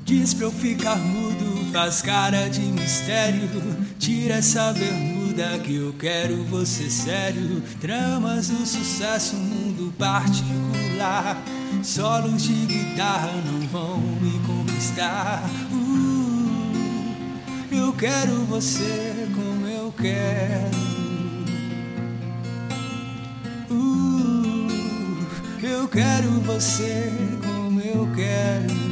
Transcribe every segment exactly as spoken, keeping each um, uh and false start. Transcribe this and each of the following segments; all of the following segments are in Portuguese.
Diz pra eu ficar mudo, faz cara de mistério. Tira essa bermuda que eu quero você sério. Tramas do sucesso, mundo particular. Solos de guitarra não vão me conquistar. uh, Eu quero você como eu quero. uh, Eu quero você como eu quero.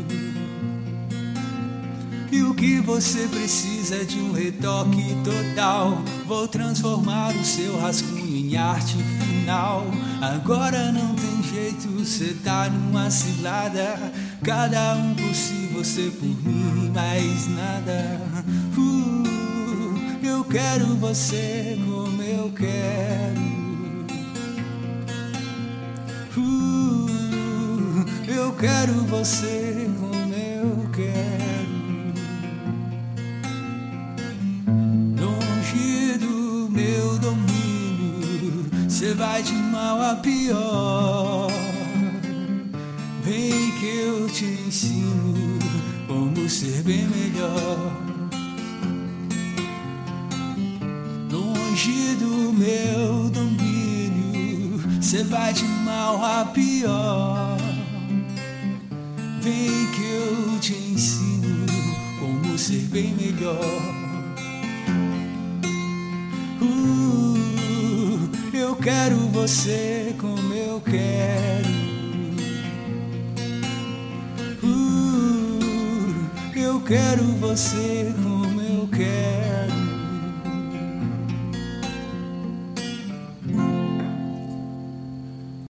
E o que você precisa é de um retoque total. Vou transformar o seu rascunho em arte final. Agora não tem jeito, cê tá numa cilada. Cada um por si, você por mim, mais nada. uh, Eu quero você como eu quero. uh, Eu quero você como eu quero. Meu domínio, cê vai de mal a pior. Vem que eu te ensino como ser bem melhor. Longe do meu domínio, cê vai de mal a pior. Vem que eu te ensino como ser bem melhor. Uh, eu quero você como eu quero. Uh, eu quero você como eu quero.